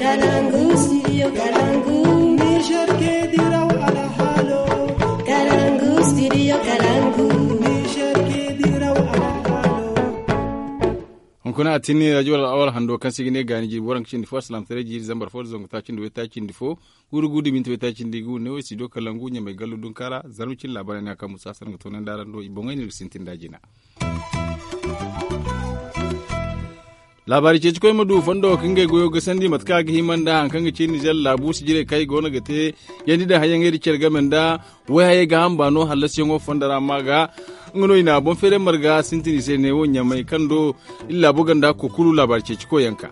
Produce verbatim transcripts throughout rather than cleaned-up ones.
Kalangu, studio Kalangu. Niger ke diraw ala halo. Kalangu, studio Kalangu. Niger ke diraw ala halo. Kuna atini radio awal hando kan sigine gani ji boran kin fo salam tere ji zambar fo zongo ta kin do ta kin fo guru gudi min to ta kin digu ne wasi do Kalangu nya mai galu dun kara zanu kin labaran ya kan musa san to nan daran do ibon ne sintin dajina. Labari ce cikin madu fando kan ga goyo ga sandi matka ga himan da hankan ga cin jal labu su jire kai gona ga te yandi da hayan yari cer gamen da wai haye ga hamba no halas yango fandara maga ngono ina bon fere marga sintini se ne wonya mai kando illa bugan da ko kulu labari ce ciko yanka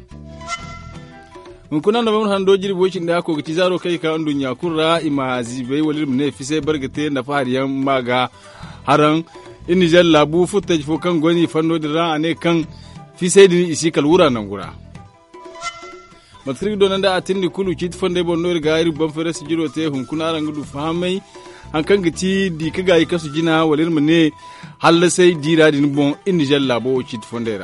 mun kuna da mun hando jiri bocin da ko giti zaro kai ka andun ya kurra ima zibai walir ne fi sai bargate na fariyan maga haran inni jal labu futta fo kan goni fando da ane kan fi sai din isi kalwura nan gura matrik do nan da atindi kulu kit fonde bon nor gairi ban fere su jiro te hun kuna ran gudu fahamai an kan giti di kaga yi kasu jina walir mu ne halla sai dira din bon indi jalla bo kit fondera.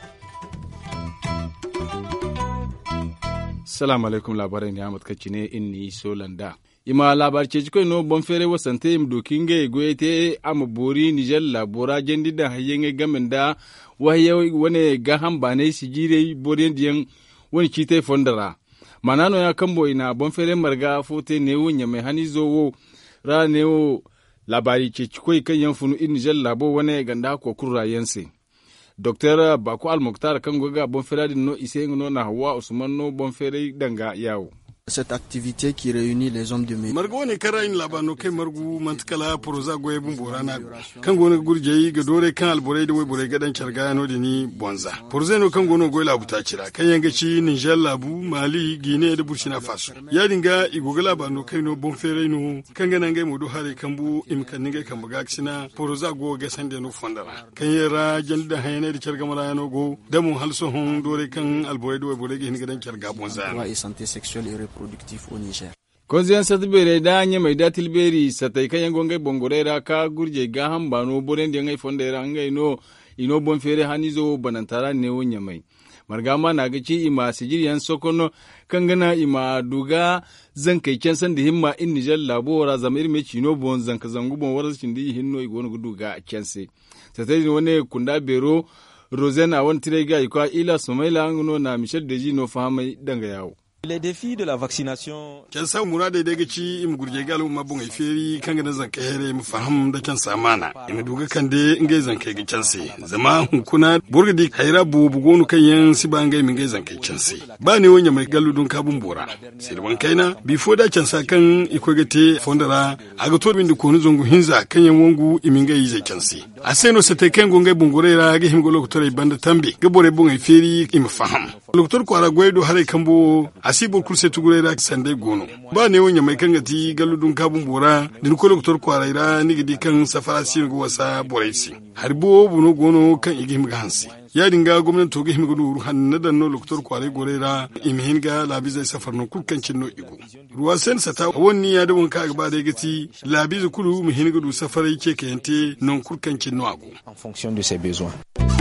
Assalamu alaikum, labarai ne Ahmad Kacci ne inni Solanda. Ima labar ce cikin no bon fere wasante im dokinge goyete amabori Niger labora jendi da hayenge gamenda waye wane ga hamba ne sigire boren diyan wani kite fondara manano ya kambo ina bon fere marga fote ne wonya mai hani zowo ra ne wo labari ce cikoi kan yan funu in Niger labo wane ganda ko kurrayense. Docteur Bako Al-Mokhtar kan goga bon fere din no ise no na Hawa Usman no bon fere danga yawo. Cette activité qui réunit les hommes de métier. Margo ne kara in labano kai margu mantkala proza goye bun borana kan gona gurjeyi ga dore kan alborai da wai borai gadan charga no dini bonza. Proza no kan gono goye labu ta cira kan yanga ci Niger labu Mali Guinea da Burkina Faso. Ya dinga igoga labano kai no bon fere no kan gana ngai modu hare kan bu imkan ngai kan buga sina proza go ga sande no fondara. Kan yara jalda hayane da charga mara no go da mun halso hon dore kan alborai da wai borai gadan charga bonza. Et santé sexuelle et productif au Niger. Konziyan satubere da anya mai datil beri satai kayan gongai bongorera ka gurje ga hambano boren da ngai fondera ngai no ino bon fere hanizo banantara ne wonya mai margama na gaci ima sijiriyan sokono kangana ima duga zan kai can san da himma in Niger labora zamir me chino bon zan ka zangu bon warashin di hinno igono guduga kense satai wone kunda bero Rosen won tirega ikwa ila Somaila ngono na Michel Deji no fahamai danga yawo. Les défis de la vaccination. Kan sa mura da daga ci im gurje galu ma bunga feri kan ga zan kai here mu faham da kan samana im duga kan de ngai zan kai ga canse zama kuna burgadi haira bu bugonu kan yan si ba ngai min ngai zan kai canse ba ne wonya mai galu dun kabun bora sai ban kaina before da can sa kan iko ga te fondara aga to min da konu zongu hinza kan yan wongu imin ngai zai canse a sai no sate kan gongai bungurera ga him go lokotore banda tambe ga bore bunga feri im faham lokotor kwara goido hare kambo asibur kurse tugure da sande gono ba ne wonya mai kangati galudun kabun bora din ko doktor kwaraira ni gidi kan safara sin go wasa boraisi harbo buno gono kan igim gansi ya dinga gwamnati to gihim gudu hanna da no doktor kwarai gorera imhin ga labiza safar no kulkan cinno igo ruwa sen sata wonni ya da wanka ba da gati labiza kulu muhin gudu safari ke kayante non kulkan cinno ago En fonction de ses besoins.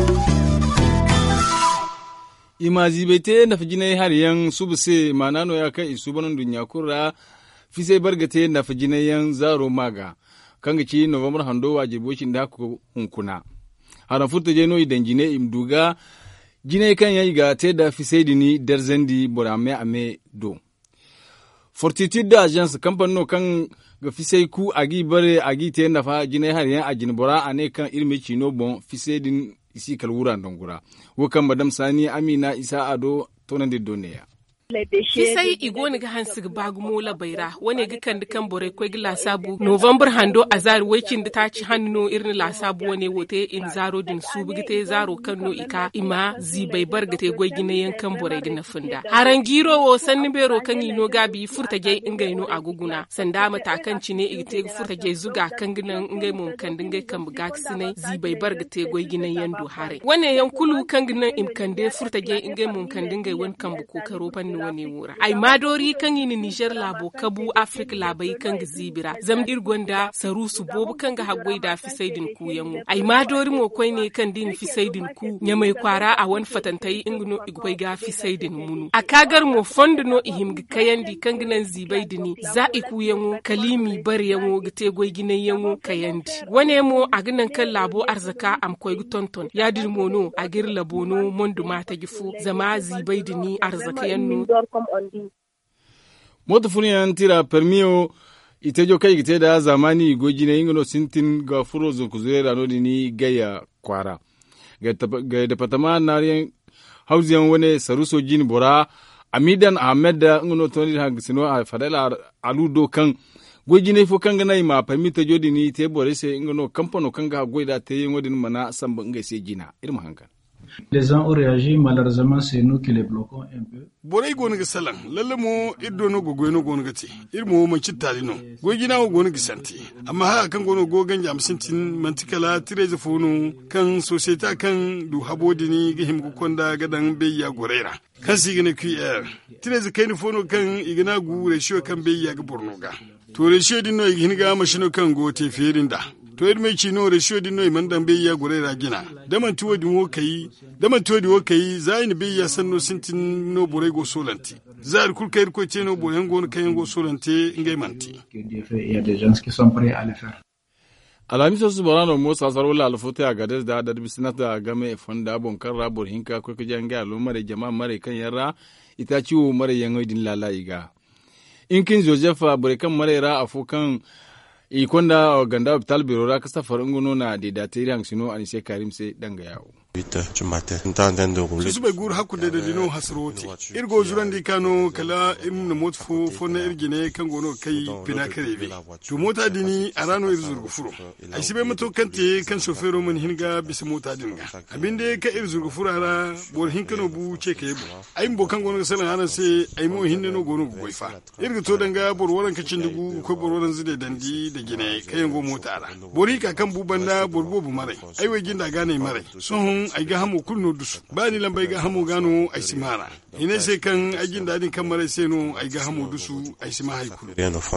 Imazi bete na fijine har yan subse manano ya kai isu banan dunya kurra fi sai bargate na fijine yan zaro maga kanga ci November hando wajibocin da ku hunkuna haran futa je no idan jine imduga jine kan yayi ga te da fi sai dini darzendi borame ame do Fortitude da agence kampan no kan ga fi sai ku agi bare agi te na fa jine har yan ajin bora ane kan irme ci no bon fi sai din isi kalwura dongura wakan madam Sani Amina Isa Ado tonan de doneya Fisai igoni ga hansig bagu mola baira wani ga kan dukan bore ko gila sabu November hando azar wakin da ta ci hannu irin la sabu wani wote in zaro din su bigite zaro kanno ika ima zibai bargate goy gine yankan bore gina funda haran giro wo sanni bero kan ino gabi furta ge ingai no aguguna sanda matakan ci ne ite furta ge zuga kan ginan ingai mun kan dingai kan buga sine zibai bargate goy gine yando hare wani yankulu kan ginan imkande furta ge ingai mun kan dingai wan kan bu ko karo fanno wani wura ai madori kan yin Niger labo kabu Africa labai kan gizibira zam irgonda saru su bobu kan ga hagwai da fi saidin ku yamu ai madori mo koi ne kan din fi saidin ku nyamai kwara a wan fatantai ingno igwai ga fi saidin munu a kagar mo fondo no ihim ga kayandi kan ginan zibai dini za iku yamu kalimi bar yamu gite goi ginan yamu kayandi wane mo a ginan kan labo arzaka am koi tonton ya dirmo no a gir labono mondu mata gifu zama zibai dini arzaka yannu moto funiyan tira permio itejo kai gite da zamani gojine ingno sintin ga furo zo kuzera no dini gaya kwara ga ga departement nariyan hausiyan wani saruso jini bora amidan ahmed da ingno toni hagsino a fadala aludo kan gojine fo kan ganai ma permita jodini te bore se ingno kampano kan ga goida te yin mana samba ngai se jina irma hankan. Les gens ont réagi, malheureusement, c'est nous qui les bloquons un peu. Borai gonu ga salan, lalle mo iddo no go goyno gonu ga ti. Irmo man cittali no. Gojina go gonu ga santi. Amma ha kan gono go ganja amsintin mantikala tireze fono kan societa kan du habodini ga him go konda gadan beya gorera. Kan sigine Q R. Tireze kaini fono kan igina gu ratio kan beya ga borno ga. To ratio dinno igini ga mashino kan go te ferinda. To yadda mai cino da shi no iman dan bai ya gore ra gina daman tuwo din wo kai daman tuwo din wo kai za ni bai ya sanno sintin no bore go solanti za ar kul kai ko ce no boyen go kai go solanti ngai manti il y a des gens qui sont prêts à le faire. Alamiso su borano mo sasaro la alfote a gades da da bisinata game fonda bon karra bor hinka ko ko janga lo mare jama'a mare kan yarra ita ciwo mare yango din lalaiga inkin Joseph bore kan mare ra afukan ikonda ganda hospital biro ra kasa faranguno na de da tiri hangsino an se karim se danga yawo su bai gur haku da dino hasroti irgo jurandi kano kala imna motfo fona irgine kan gono kai pina karebe to mota dini arano irzurgu furo ai sibe mato kante kan shofero mun hinga bisa mota dinga abinde ka irzurgu furara bor hinkano bu ce kai bu ai mbo kan gono salan ana se ai mo hinne no gono goifa irgo to danga bor waran kacin dugu ko bor waran zide dandi da gine kai go mota ara bori ka kan bu banda bor bu mare ai wai ginda gane mare sun ai ga hamu kunno dusu ba ni lambai ga hamu gano ai simara ina sai kan ajin dadin kan mare sai no ai ga hamu dusu ai sima hai kulu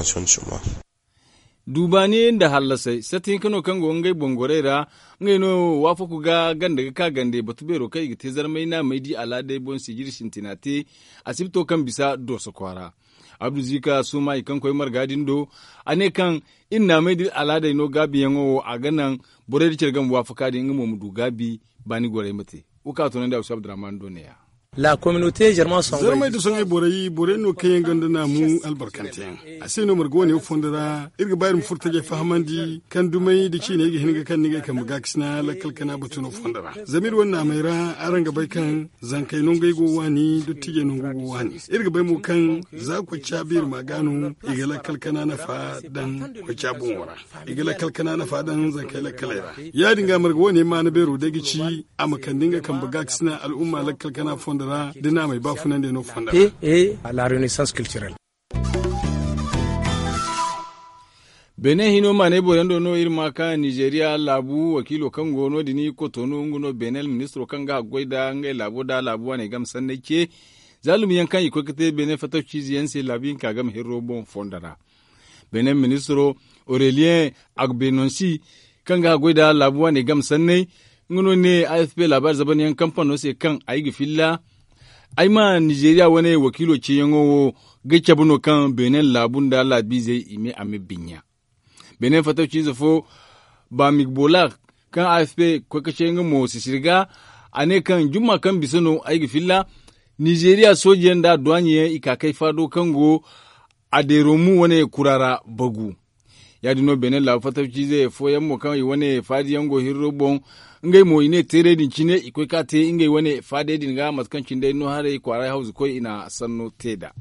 dubani da hallasai satin kano kan go ngai bongorera ngai no wafa ku ga ganda ka gande batubero kai gite zarmai na mai di alade bon sigir shintinate asibto kan bisa do sokwara abdu zika su mai kan koy margadin do ane kan inna mai di alade no gabi yango a ganan bore di cergan wafa ka di ngamo mudu gabi bani gore mate uka to nan da Usab Draman do ne ya la communauté germain son zarmai da son borai bore no kayen ganda na mu albarkanten asai no margo ne fondara irga bayar mu furtaje fahamandi kan dumai da ci ne ga hinga kan ne kan muga kisna la kalkana batuno fondara zamir wannan mai ra aranga bai kan zankai non gai go wani duttije non go wani irga bai mu kan za ku cabir magano igala kalkana na fa dan ku cabun wara igala kalkana na fa dan zankai la kalera ya dinga margo ne ma na bero da gici amakan dinga kan buga kisna al'umma la kalkana fondara dina mai bafunan da no fanda et la renaissance culturelle bene hino mane borendo no irma ka Nigeria labu wakilo kan gono dini ko tono nguno benel ministro kan ga goida ngai labu da labu ne gam sanne ke zalumi yankan iko kete bene fatauci ziyanse labin ka gam hero bon fondara bene ministro Aurelien Agbenonsi kan ga goida labu ne gam sanne nguno ne A F P labar zaban yan kamfano se kan ayi gifilla aima Nigeria wane wakilo ce yango gacha buno kan Benin labunda labi zai ime ame binya Benin fatauci zafo ba migbola kan A F P ko kace yango mo sisirga ane kan juma kan bisono ayi gifilla Nigeria sojiyan da douanier ikakai fado kango aderomu wane kurara bagu ya dino Benin la fatauci zai foyan mo kan wane fadi yango hirrobon ngai mo ine tere din chine ikoi ka te ngai wane fade din ga maskancin dai no hare kwarai hausa koi ina sanno teda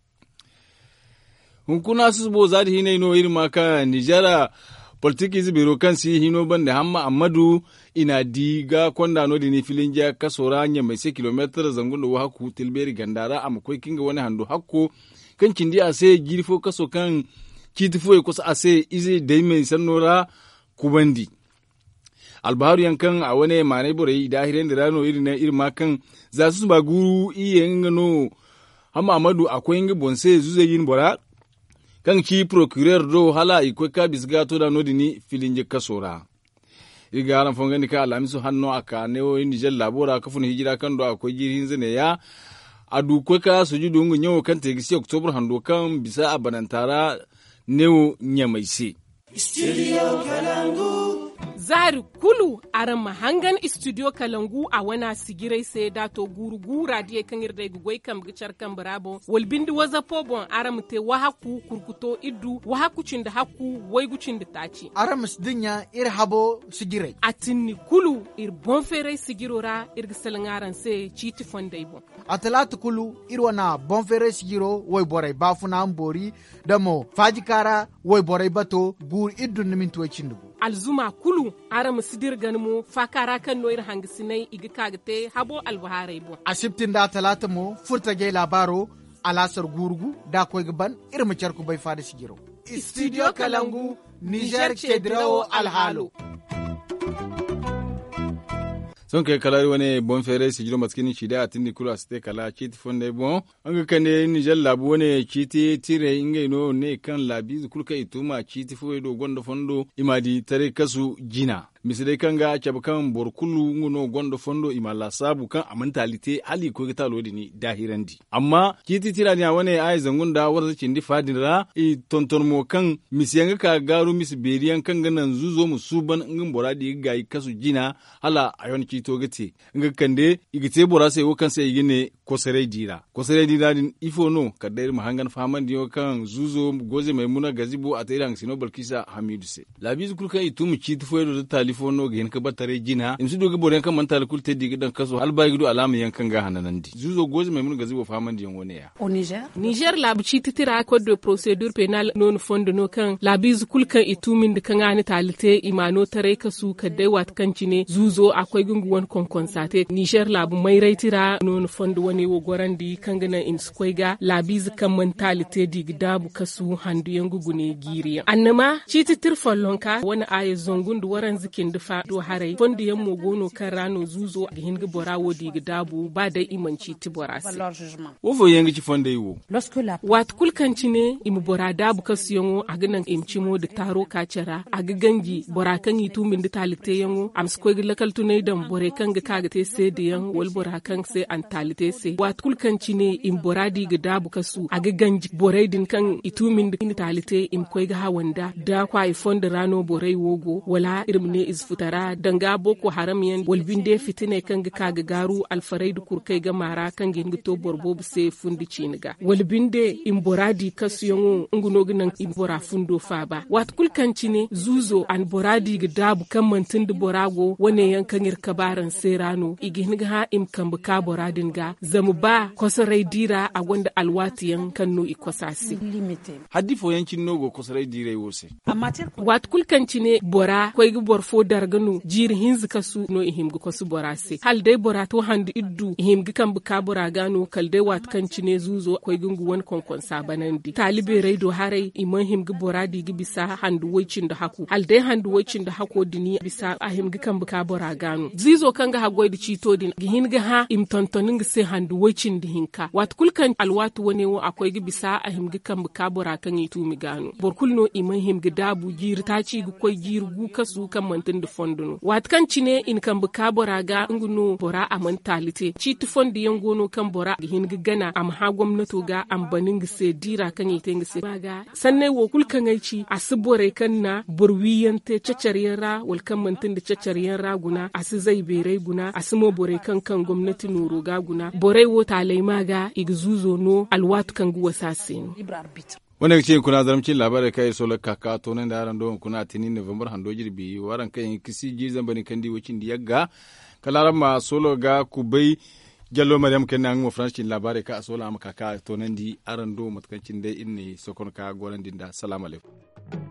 hunkuna su bo zadi hine no irma ka Nijara politiki zibiro kan si hino bande hamma Amadu ina diga konda no dini filin ja kasora nya mai se kilometer zangundo wa haku tilberi gandara am koi kinga wani hando hakko kan cindi ase girfo kaso kan kitifo ko ase izi dai mai sannora kubandi albaharu yankan a wane mane bore da hiren da rano irin na irma kan za su ba guru iye ngano Hama Amadu akwai ngi bonse zuze yin bora kan ki procureur do hala iko ka bisga to da nodini filinje kasora. Iga aran fongani ka alamisu hanno aka ne o Niger labora kafun hijira kan do akwai jirin zane ya adu ko ka sujudu ngu nyawo kan tegisi October hando kan bisa abanantara neo nyamaisi. Studio Kalangu. Zari kulu aran mahangan studio Kalangu a wana sigirai sai dato guru radiye kan irda gugoi kam gicar kan brabo walbindi waza pobon aram te wahaku kurkuto iddu wahaku cinda haku wai gucin da taci aram dinya ir habo sigirai atinni kulu ir bon fere sigirora ir gisalangaran sai citi fondai bon atalatu kulu ir wana bon fere sigiro wai borai bafuna ambori damo fajikara wai borai bato gur iddu nimin tuwa cindugo alzuma kulu aram sidir ganmo fakara kan noir hangisinai igi kagte habo albaharai bo asibtin da talata mo furta ge labaro alasar gurgu da koy gaban irma charku bai fada sigiro studio Kalangu Niger Chedrao alhalo son kai kala wani bon fere sigiro maskini shida atindi kula ste kala chiti fonde bon anga kane Niger labu wani chiti tire inge no ne kan labi kulka ituma chiti fo do gondo fondo imadi tare kasu jina misile kanga chabakan borkulu ngono gondo fondo imala sabu kan amantalite ali ko gita lodi ni dahirandi amma kiti tirani awane ay zangunda warza cindi fadira i tonton mo kan misiyanga ka garu mis beriyan kan ganan zuzo musuban ngin boradi gai kasu jina hala ayon kito gati nga kande igite borase wo kan sai gine kosere dira kosere dira din ifo no kadai mahangan faman diyo kan zuzo goze maimuna gazibo atairan sino balkisa hamidu se labiz kulka itumu kiti fo do tali fono gen ka batare jina in su doga boren kan mantal kulte digi dan kaso alba gido alama yankan ga hananandi zuzo gozi mai mun gazi bo faman diyan wone ya o Niger Niger labu ci titira code de procédure pénale non fondo no kan labiz kulkan itumin da kan ani talite imano tare kasu kadai wat kancine zuzo akwai gunguwan konkonsate Niger labu mai raitira non fondo wani wo gorandi kan gana in skoiga labiz kan mentalite digi dabu kasu handu yangugune giriya annama ci titir follonka wani aye zongundu waran zikin dufa do harai fondi yan mogono kan rano zuzo ga hinga borawo diga dabu ba da imanci ti borasi wofo yangi ci fonde yiwo wat kulkanci ne imu bora dabu kasu yango a ganan imci mo da taro kacera a ga gangi bora kan yi tumin da talite yango am skoy ga lakal tunai dan bore kan ga kaga te se da yan wal bora kan se an talite se wat kulkanci ne im bora diga dabu kasu a ga gangi borai din kan itumin da talite im koy ga hawanda da kwa i fonda rano borai wogo wala irim ne is futara danga boko haram yan walbinde fitine kan ga kaga garu alfarai da kurkai ga mara kan ginga to borbo se fundi ciniga walbinde imboradi kasu yango nguno ginan imbora fundo faba wat kulkanci ne zuzo an boradi ga dabu kan mantin da borago wane yankan yar kabaran serano igin ga ha im kan buka boradin ga zamu ba kosarai dira a gwanda alwati yan kanno ikosasi hadifo yankin nogo kosarai dira wose wat kulkanci ne bora koy ga borfo darganu jiri hinz kasu no ihim ga kosu borase hal dai bora to handu iddu ihim ga kan buka bora gano kal dai wat kanci ne zuzo koy gungu won konkon sabanandi talibe reido harai iman him ga bora di ga bisa handu wocin da haku hal dai handu wocin da hako dini bisa ahim ga kan buka bora gano zizo kan ga hagoi da cito din gihin ga ha im tontonin ga sai handu wocin da hinka wat kulkan alwatu wane wo akwai ga bisa ahim ga kan buka bora kan yi tumi gano borkul no iman him ga dabu jiri ta ci ga koy jiri gu kasu kan mantin da fonduno wat kan cine in kan buka bora ga nguno bora a mentalite ci tu fondi yangono kan bora gihin ga gana am ha gwamnato ga ambanin ga se dira kan yi tenga se baga sanne wo kul kan aici asibore kan na burwiyante cacariyara wal kan mantin da cacariyara guna asu zai bere guna asimo bore kan kan gwamnati nuro ga guna bore wo talai maga igzuzo no alwatu kan guwa sasin wanda ce kuna zaramcin labarai kai solar kaka to nan da yaran don kuna tini November hando jirbi waran kai kisi jizan bani kandi wacin da yagga kalaran ma solo ga kubai jallo maryam kenan mu francin labarai ka sola am kaka to nan di aran do matkancin dai inni sokon ka goran dinda assalamu alaikum